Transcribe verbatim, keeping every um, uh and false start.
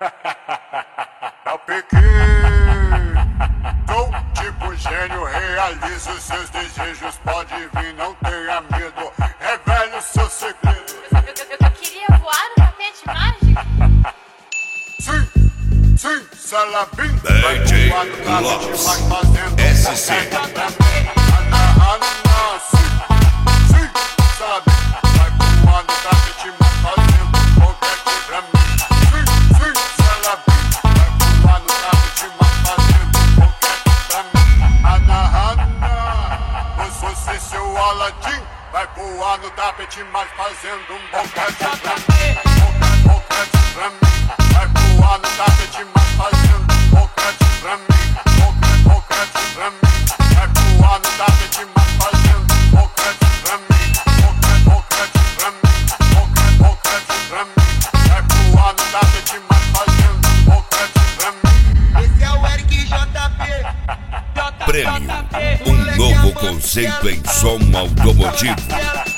É o Piqui. Sou tipo gênio, realizo seus desejos. Pode vir, não tenha medo. Revele o seu segredo. Eu, eu, eu, eu queria voar no tapete mágico. Sim, sim, Salabim. Vai voar no tapete, mas fazendo S C. Vai voar no tapete, mas fazendo um boquete pra mim. Boquete, boquete pra mim. Vai voar no tapete, mas fazendo um boquete pra mim. Boquete, boquete pra mim. Vai voar no tapete, mas fazendo um boquete pra mim. Boquete, boquete pra mim. Boquete, boquete pra mim. Vai voar no tapete, mas fazendo um boquete pra mim. Esse é o Eric J P. Prêmio, um novo conceito em som automotivo.